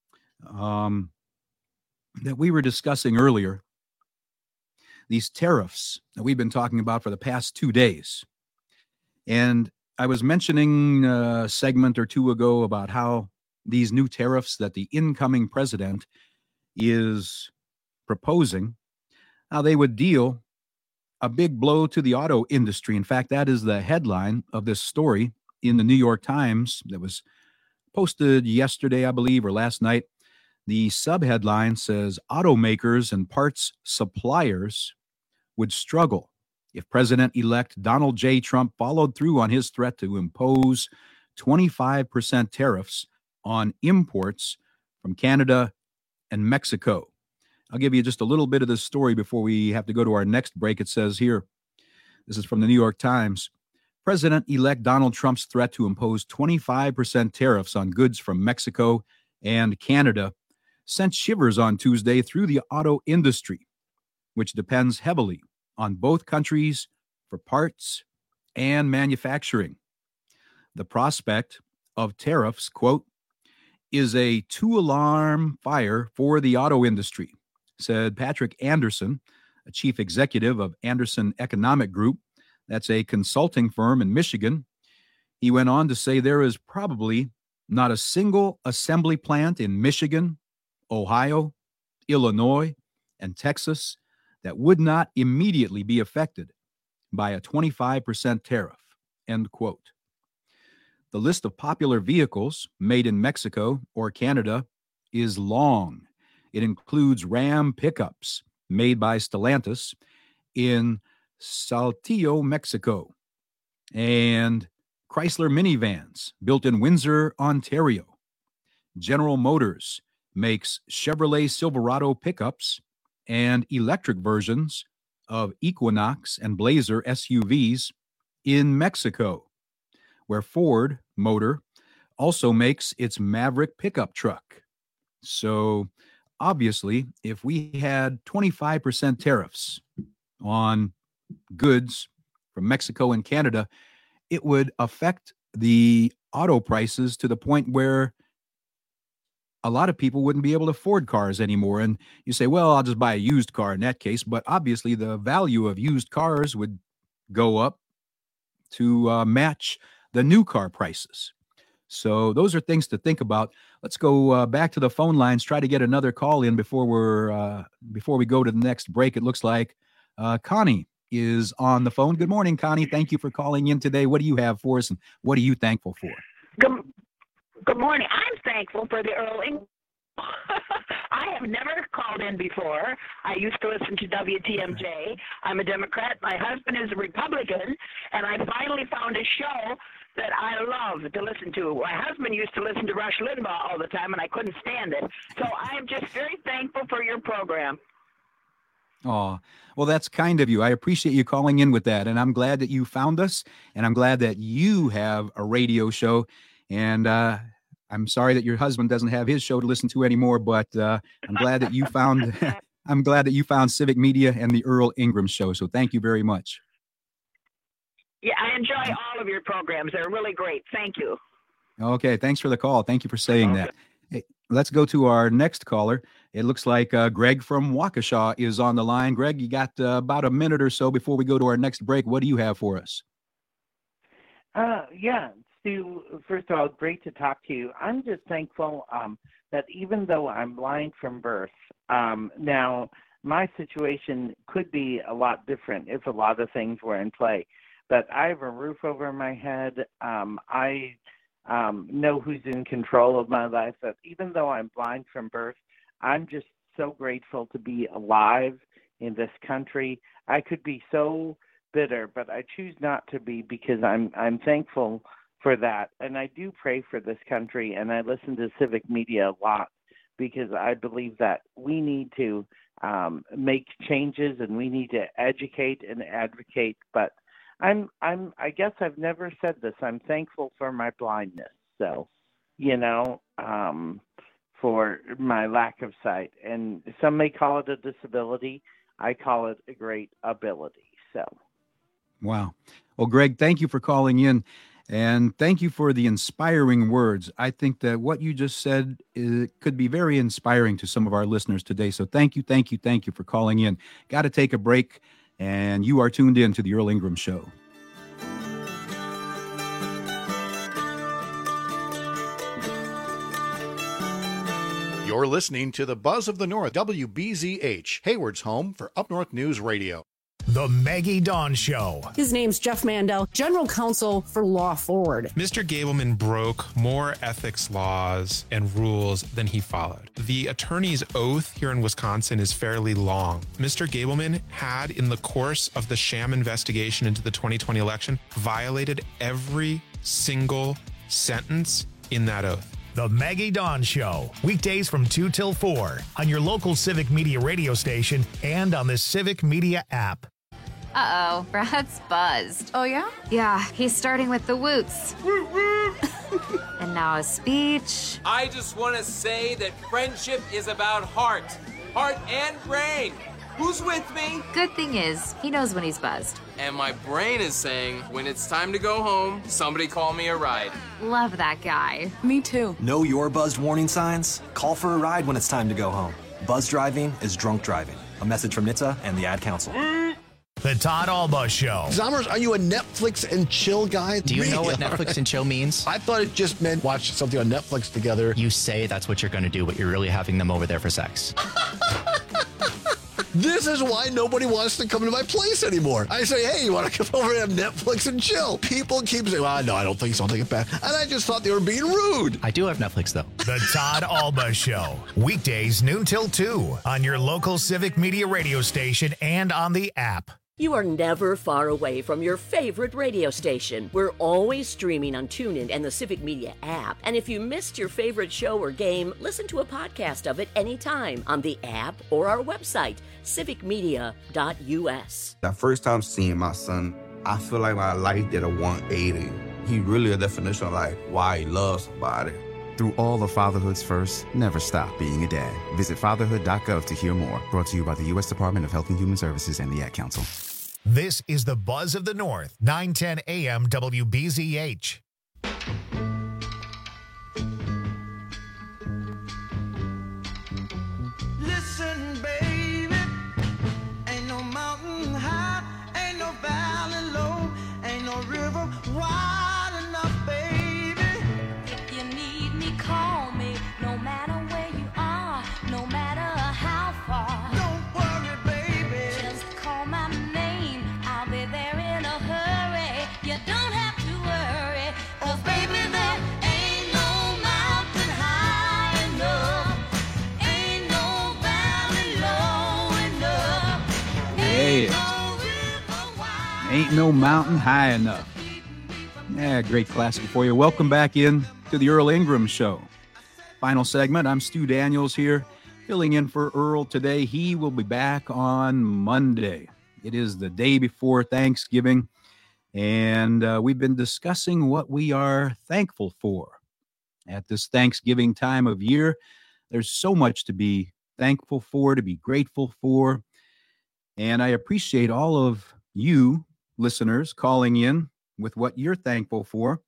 um, that we were discussing earlier. These tariffs that we've been talking about for the past two days. And I was mentioning a segment or two ago about how these new tariffs that the incoming president is proposing, how they would deal a big blow to the auto industry. In fact, that is the headline of this story in the New York Times that was posted yesterday, I believe, or last night. The subheadline says, automakers and parts suppliers would struggle if President-elect Donald J. Trump followed through on his threat to impose twenty-five percent tariffs on imports from Canada and Mexico. I'll give you just a little bit of this story before we have to go to our next break. It says here, this is from the New York Times. President-elect Donald Trump's threat to impose twenty-five percent tariffs on goods from Mexico and Canada sent shivers on Tuesday through the auto industry, which depends heavily on both countries for parts and manufacturing. The prospect of tariffs, quote, is a two-alarm fire for the auto industry, said Patrick Anderson, a chief executive of Anderson Economic Group. That's a consulting firm in Michigan. He went on to say there is probably not a single assembly plant in Michigan, Ohio, Illinois, and Texas that would not immediately be affected by a twenty-five percent tariff, end quote. The list of popular vehicles made in Mexico or Canada is long. It includes Ram pickups made by Stellantis in Saltillo, Mexico, and Chrysler minivans built in Windsor, Ontario. General Motors makes Chevrolet Silverado pickups and electric versions of Equinox and Blazer S U Vs in Mexico, where Ford Motor also makes its Maverick pickup truck. So obviously, if we had twenty-five percent tariffs on goods from Mexico and Canada, it would affect the auto prices to the point where a lot of people wouldn't be able to afford cars anymore. And you say, well, I'll just buy a used car in that case. But obviously, the value of used cars would go up to uh, match the new car prices. So those are things to think about. Let's go uh, back to the phone lines, try to get another call in before we're uh, before we go to the next break. It looks like uh, Connie is on the phone. Good morning, Connie. Thank you for calling in today. What do you have for us, and what are you thankful for? Good, good morning. I'm thankful for the Earl Ing- I have never called in before. I used to listen to W T M J. I'm a Democrat. My husband is a Republican, and I finally found a show that I love to listen to. My husband used to listen to Rush Limbaugh all the time, and I couldn't stand it. So I am just very thankful for your program. Oh, well, that's kind of you. I appreciate you calling in with that. And I'm glad that you found us. And I'm glad that you have a radio show. And uh, I'm sorry that your husband doesn't have his show to listen to anymore. But uh, I'm glad that you found I'm glad that you found Civic Media and the Earl Ingram Show. So thank you very much. Yeah, I enjoy all of your programs. They're really great. Thank you. Okay, thanks for the call. Thank you for saying okay. that. Hey, let's go to our next caller. It looks like uh, Greg from Waukesha is on the line. Greg, you got uh, about a minute or so before we go to our next break. What do you have for us? Uh, yeah, Stu, first of all, great to talk to you. I'm just thankful um, that even though I'm blind from birth, um, now my situation could be a lot different if a lot of things were in play. But I have a roof over my head. Um, I um, know who's in control of my life. That even though I'm blind from birth, I'm just so grateful to be alive in this country. I could be so bitter, but I choose not to be because I'm I'm thankful for that. And I do pray for this country, and I listen to Civic Media a lot because I believe that we need to um, make changes and we need to educate and advocate. But I'm I'm I guess I've never said this. I'm thankful for my blindness. So, you know, um, for my lack of sight. And some may call it a disability. I call it a great ability. So, wow. Well, Greg, thank you for calling in, and thank you for the inspiring words. I think that what you just said is, could be very inspiring to some of our listeners today. So thank you, thank you, thank you for calling in. Got to take a break, and you are tuned in to the Earl Ingram Show. You're listening to the Buzz of the North, W B Z H, Hayward's home for Up North News Radio. The Maggie Dawn Show. His name's Jeff Mandel, General Counsel for Law Forward. Mister Gableman broke more ethics laws and rules than he followed. The attorney's oath here in Wisconsin is fairly long. Mister Gableman had, in the course of the sham investigation into the twenty twenty election, violated every single sentence in that oath. The Maggie Dawn Show, weekdays from two till four on your local Civic Media radio station and on the Civic Media app. Uh-oh, Brad's buzzed. Oh, yeah? Yeah, he's starting with the woots. And now a speech. I just want to say that friendship is about heart. Heart and brain. Who's with me? Good thing is, he knows when he's buzzed. And my brain is saying, when it's time to go home, somebody call me a ride. Love that guy. Me too. Know your buzzed warning signs? Call for a ride when it's time to go home. Buzz driving is drunk driving. A message from N H T S A and the Ad Council. The Todd Alba Show. Zommers, are you a Netflix and chill guy? Do you know what Netflix and chill means? I thought it just meant watch something on Netflix together. You say that's what you're going to do, but you're really having them over there for sex. This is why nobody wants to come to my place anymore. I say, hey, you want to come over and have Netflix and chill? People keep saying, well, no, I don't think so. I'll take it back. And I just thought they were being rude. I do have Netflix, though. The Todd Alba Show. Weekdays, noon till two on your local Civic Media radio station and on the app. You are never far away from your favorite radio station. We're always streaming on TuneIn and the Civic Media app. And if you missed your favorite show or game, listen to a podcast of it anytime on the app or our website, civic media dot u s. The first time seeing my son, I feel like my life did a one eighty. He really a definition of like why he loves somebody. Through all of fatherhood's first, never stop being a dad. Visit fatherhood dot gov to hear more. Brought to you by the U S Department of Health and Human Services and the Ad Council. This is the Buzz of the North, nine ten A M W B Z H. Listen, baby, ain't no mountain high, ain't no valley low, ain't no river wide enough, baby. If you need me, call me, no matter where you are, no matter how far. Don't worry, baby. Just call my name, I'll be there in a hurry. You don't have to worry, 'cause baby, there ain't no mountain high enough, ain't no valley low enough, ain't no river wide. Ain't no mountain high enough. Yeah, great classic for you. Welcome back in to the Earl Ingram Show. Final segment. I'm Stu Daniels here, filling in for Earl today. He will be back on Monday. It is the day before Thanksgiving, and uh, we've been discussing what we are thankful for. At this Thanksgiving time of year, there's so much to be thankful for, to be grateful for, and I appreciate all of you listeners calling in with what you're thankful for.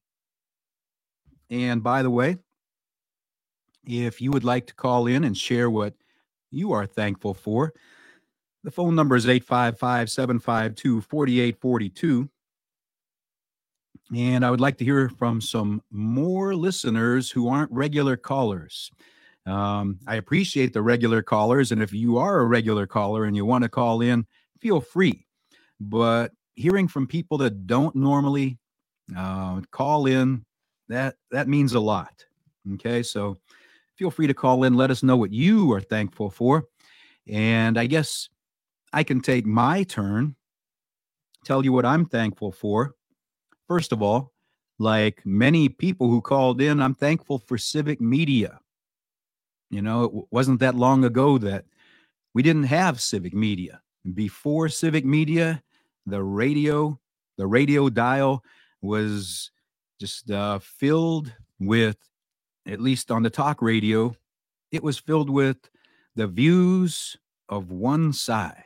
And by the way, if you would like to call in and share what you are thankful for, the phone number is eight five five, seven five two, four eight four two. And I would like to hear from some more listeners who aren't regular callers. Um, I appreciate the regular callers, and if you are a regular caller and you want to call in, feel free. But hearing from people that don't normally uh, call in, that that means a lot. Okay, so feel free to call in. Let us know what you are thankful for. And I guess I can take my turn, tell you what I'm thankful for. First of all, like many people who called in, I'm thankful for Civic Media. You know, it wasn't that long ago that we didn't have Civic Media. Before Civic Media, the radio, the radio dial was just uh, filled with, at least on the talk radio, it was filled with the views of one side.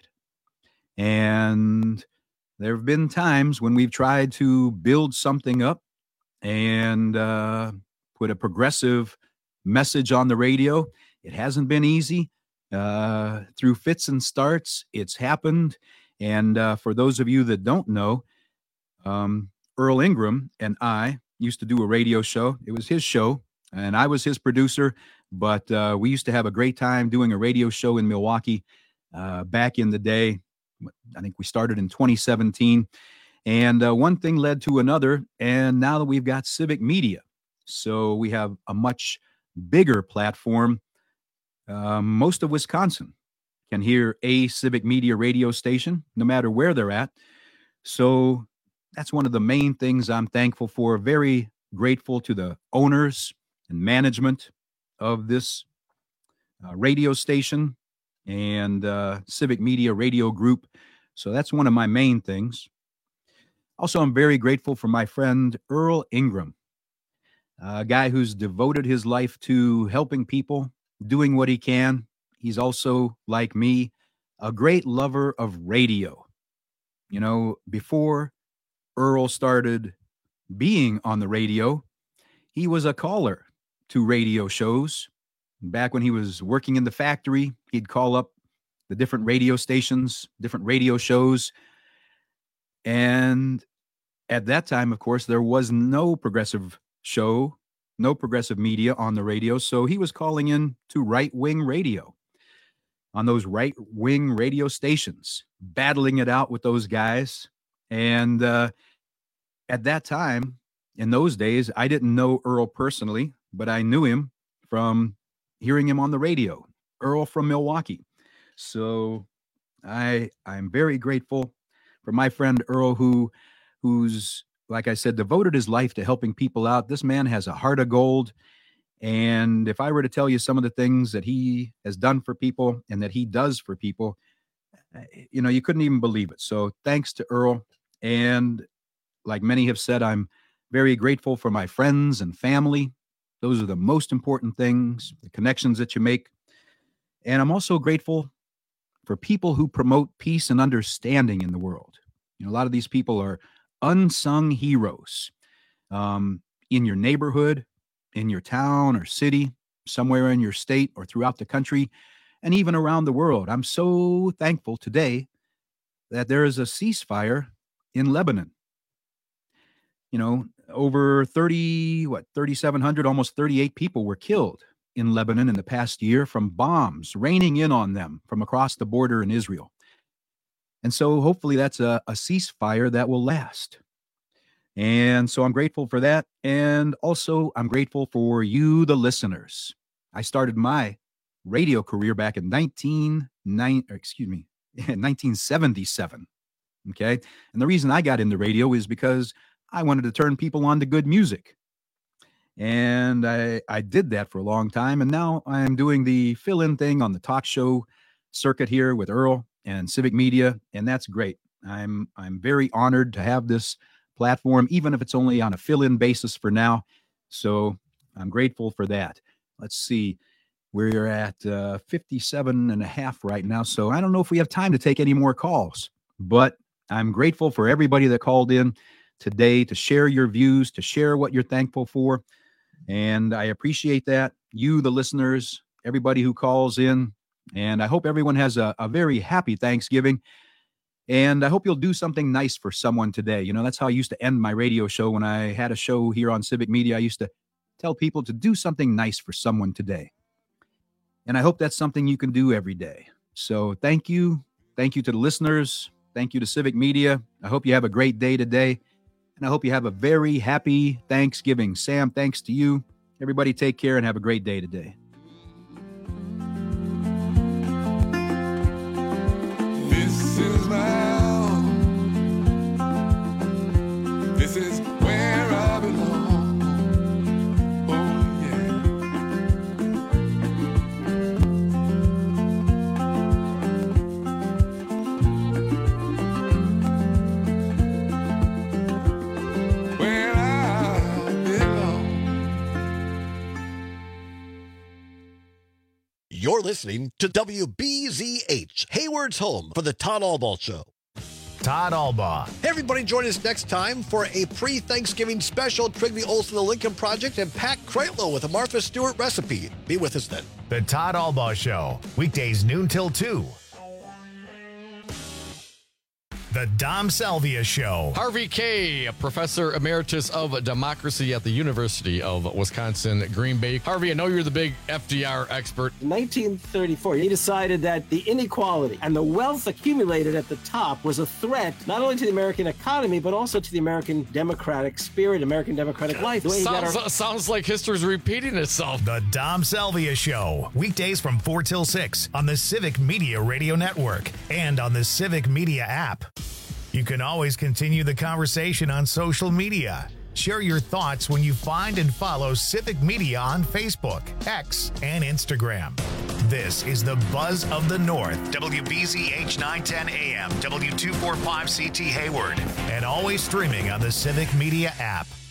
And there have been times when we've tried to build something up and uh, put a progressive message on the radio. It hasn't been easy. Uh, through fits and starts, it's happened. And uh, for those of you that don't know, um, Earl Ingram and I used to do a radio show. It was his show, and I was his producer. But uh, we used to have a great time doing a radio show in Milwaukee uh, back in the day. I think we started in twenty seventeen. And uh, one thing led to another. And now that we've got Civic Media, so we have a much bigger platform. Uh, most of Wisconsin can hear a Civic Media radio station, no matter where they're at. So that's one of the main things I'm thankful for. Very grateful to the owners and management of this uh, radio station and uh, Civic Media Radio Group. So that's one of my main things. Also, I'm very grateful for my friend Earl Ingram, a guy who's devoted his life to helping people, doing what he can. He's also, like me, a great lover of radio. You know, before Earl started being on the radio, he was a caller to radio shows. Back when he was working in the factory, he'd call up the different radio stations, different radio shows. And at that time, of course, there was no progressive show, no progressive media on the radio. So he was calling in to right-wing radio on those right-wing radio stations, battling it out with those guys. And uh, at that time, in those days, I didn't know Earl personally, but I knew him from hearing him on the radio, Earl from Milwaukee. So I, I'm very grateful for my friend Earl, who, who's, like I said, devoted his life to helping people out. This man has a heart of gold. And if I were to tell you some of the things that he has done for people and that he does for people, you know, you couldn't even believe it. So thanks to Earl. And like many have said, I'm very grateful for my friends and family. Those are the most important things, the connections that you make. And I'm also grateful for people who promote peace and understanding in the world. You know, a lot of these people are unsung heroes um, in your neighborhood, in your town or city, somewhere in your state or throughout the country, and even around the world. I'm so thankful today that there is a ceasefire in Lebanon. You know, over thirty, what, thirty-seven hundred, almost thirty-eight people were killed in Lebanon in the past year from bombs raining in on them from across the border in Israel. And so hopefully that's a, a ceasefire that will last. And so I'm grateful for that. And also I'm grateful for you, the listeners. I started my radio career back in nineteen nine, or excuse me, nineteen seventy-seven. Okay. And the reason I got into radio is because I wanted to turn people on to good music. And I, I did that for a long time. And now I'm doing the fill-in thing on the talk show circuit here with Earl and Civic Media. And that's great. I'm, I'm very honored to have this platform, even if it's only on a fill-in basis for now. So I'm grateful for that. Let's see. We're at uh, fifty-seven and a half right now. So I don't know if we have time to take any more calls, but I'm grateful for everybody that called in today to share your views, to share what you're thankful for. And I appreciate that. You, the listeners, everybody who calls in. And I hope everyone has a, a very happy Thanksgiving. And I hope you'll do something nice for someone today. You know, that's how I used to end my radio show when I had a show here on Civic Media. I used to tell people to do something nice for someone today. And I hope that's something you can do every day. So thank you. Thank you to the listeners. Thank you to Civic Media. I hope you have a great day today. And I hope you have a very happy Thanksgiving. Sam, thanks to you. Everybody take care and have a great day today. This is my home. This is where I belong. Oh yeah. Where I belong. You're listening to W B Z H, Hayward's home for the Todd Albaugh Show. Todd Albaugh. Hey, everybody, join us next time for a pre-Thanksgiving special. Trigby Olson, The Lincoln Project, and Pat Kreitlow with a Martha Stewart recipe. Be with us then. The Todd Albaugh Show, weekdays noon till two. The Dom Salvia Show. Harvey Kaye, Professor Emeritus of Democracy at the University of Wisconsin, Green Bay. Harvey, I know you're the big F D R expert. In nineteen thirty-four, he decided that the inequality and the wealth accumulated at the top was a threat not only to the American economy, but also to the American democratic spirit, American democratic life. The way he got Sounds, our- sounds like history's repeating itself. The Dom Salvia Show, weekdays from four till six on the Civic Media Radio Network and on the Civic Media app. You can always continue the conversation on social media. Share your thoughts when you find and follow Civic Media on Facebook, X, and Instagram. This is the Buzz of the North, W B Z H nine ten A M, W two forty-five C T Hayward, and always streaming on the Civic Media app.